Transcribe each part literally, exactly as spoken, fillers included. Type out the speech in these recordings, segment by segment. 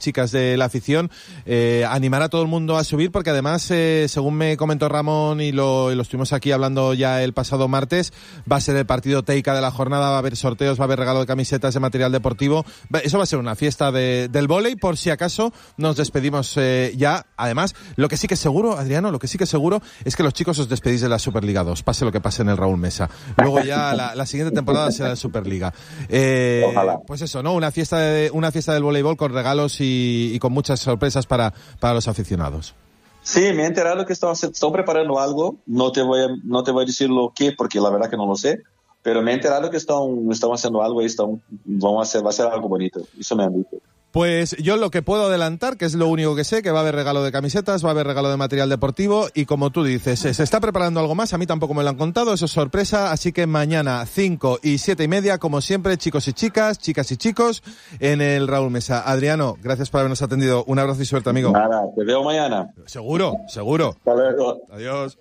chicas de la afición, eh, animar a todo el mundo a subir, porque además, eh, según me comentó Ramón y lo, y lo estuvimos aquí hablando ya el pasado martes, va a ser el partido teica de la jornada, va a haber sorteos, va a haber regalo de camisetas, de material deportivo. Eso va a ser una fiesta de, del vóley, por si acaso nos despedimos eh, ya. Además, lo que sí que es seguro, Adriano, lo que sí que es seguro es que los chicos os despedís de la Superliga dos, pase lo que pase en el Raúl Mesa. Luego ya la, la siguiente temporada será la Superliga. Eh, Ojalá. Pues eso, ¿no? Una fiesta de, una fiesta del voleibol con regalos y, y con muchas sorpresas para, para los aficionados. Sí, me he enterado que están, están preparando algo. No te voy a, no te voy a decir lo que, porque la verdad que no lo sé. Pero me he enterado que están, están haciendo algo y están, van a hacer, va a ser algo bonito. Eso me han dicho. Pues yo lo que puedo adelantar, que es lo único que sé, que va a haber regalo de camisetas, va a haber regalo de material deportivo y como tú dices, se está preparando algo más, a mí tampoco me lo han contado, eso es sorpresa, así que mañana cinco y siete y media, como siempre, chicos y chicas, chicas y chicos, en el Raúl Mesa. Adriano, gracias por habernos atendido, un abrazo y suerte, amigo. Nada, te veo mañana. Seguro, seguro. Hasta luego. Adiós.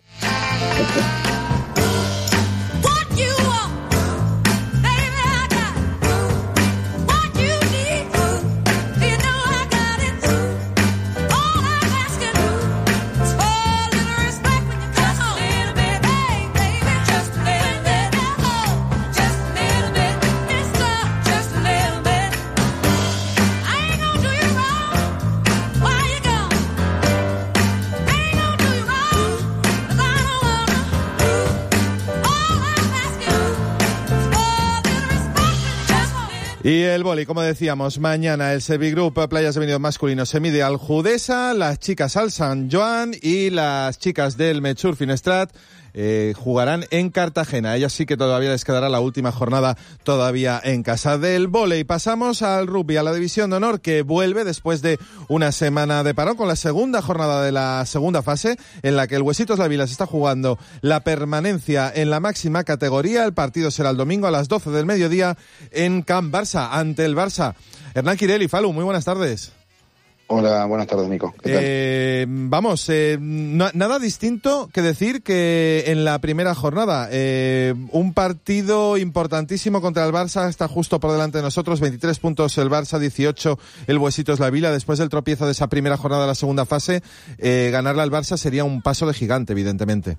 Y el vóley, como decíamos, mañana el Servigroup Playas de Benidorm masculino se mide al Judesa, las chicas al San Joan y las chicas del Metxur Finestrat eh, jugarán en Cartagena. A ellas sí que todavía les quedará la última jornada todavía en casa. Del vóley pasamos al rugby, a la división de honor, que vuelve después de una semana de parón con la segunda jornada de la segunda fase, en la que el Huesitos La Vila se está jugando la permanencia en la máxima categoría. El partido será el domingo a las doce del mediodía en Camp Barça, ante el Barça. Hernán Quirel, Falu, muy buenas tardes. Hola, buenas tardes, Nico. ¿Qué tal? Eh, vamos, eh, no, nada distinto que decir que en la primera jornada. Eh, un partido importantísimo contra el Barça, está justo por delante de nosotros, veintitrés puntos el Barça, dieciocho el Huesitos La Vila. Después del tropiezo de esa primera jornada de la segunda fase, eh, ganarle al Barça sería un paso de gigante, evidentemente.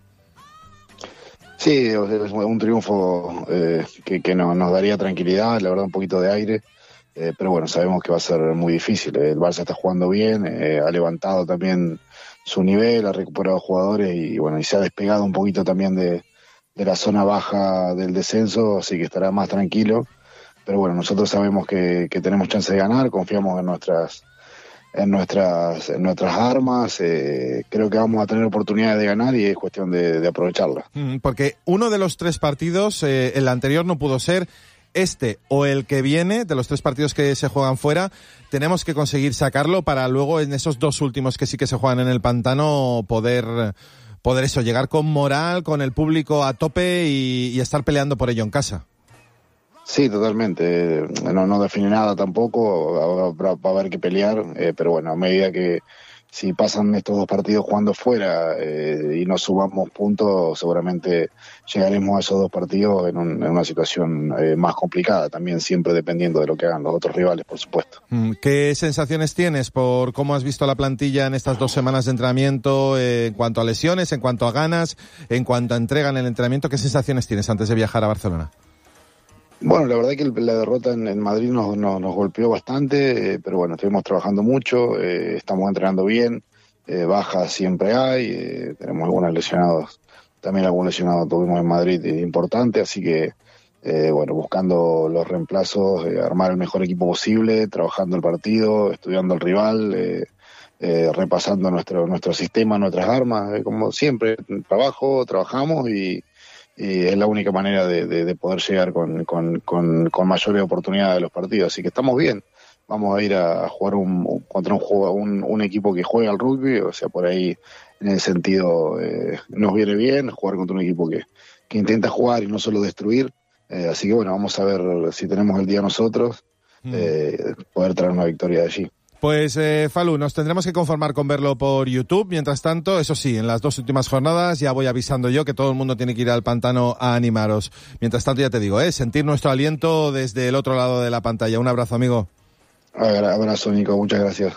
Sí, es un triunfo eh, que, que no, nos daría tranquilidad, la verdad un poquito de aire. Eh, pero bueno, sabemos que va a ser muy difícil. El Barça está jugando bien, eh, ha levantado también su nivel, ha recuperado jugadores y bueno, y se ha despegado un poquito también de, de la zona baja del descenso, así que estará más tranquilo. Pero bueno, nosotros sabemos que, que tenemos chance de ganar, confiamos en nuestras en nuestras en nuestras armas, eh, creo que vamos a tener oportunidades de ganar y es cuestión de, de aprovecharla. Porque uno de los tres partidos, eh, el anterior no pudo ser. Este o el que viene, de los tres partidos que se juegan fuera, tenemos que conseguir sacarlo para luego en esos dos últimos que sí que se juegan en el pantano poder, poder eso, llegar con moral, con el público a tope y, y estar peleando por ello en casa. Sí, totalmente. No, no define nada tampoco, va, va a haber que pelear, eh, pero bueno, a medida que si pasan estos dos partidos jugando fuera eh, y nos subamos puntos, seguramente llegaremos a esos dos partidos en, un, en una situación eh, más complicada, también siempre dependiendo de lo que hagan los otros rivales, por supuesto. ¿Qué sensaciones tienes por cómo has visto la plantilla en estas dos semanas de entrenamiento, eh, en cuanto a lesiones, en cuanto a ganas, en cuanto a entrega en el entrenamiento? ¿Qué sensaciones tienes antes de viajar a Barcelona? Bueno, la verdad que la derrota en, en Madrid nos, nos, nos golpeó bastante, eh, pero bueno, estuvimos trabajando mucho, eh, estamos entrenando bien, eh, bajas siempre hay, eh, tenemos algunos lesionados, también algún lesionado tuvimos en Madrid eh, importante, así que eh, bueno, buscando los reemplazos, eh, armar el mejor equipo posible, trabajando el partido, estudiando al rival, eh, eh, repasando nuestro nuestro sistema, nuestras armas, eh, como siempre, trabajo, trabajamos y y es la única manera de, de, de poder llegar con, con, con, con mayores oportunidades de los partidos, así que estamos bien. Vamos a ir a, a jugar un, contra un, juego, un, un equipo que juega al rugby, o sea, por ahí en el sentido eh, nos viene bien jugar contra un equipo que, que intenta jugar y no solo destruir, eh, así que bueno, vamos a ver si tenemos el día nosotros, eh, poder traer una victoria de allí. Pues, eh, Falu, nos tendremos que conformar con verlo por YouTube. Mientras tanto, eso sí, en las dos últimas jornadas ya voy avisando yo que todo el mundo tiene que ir al pantano a animaros. Mientras tanto, ya te digo, eh, sentir nuestro aliento desde el otro lado de la pantalla. Un abrazo, amigo. Abrazo, Nico. Muchas gracias.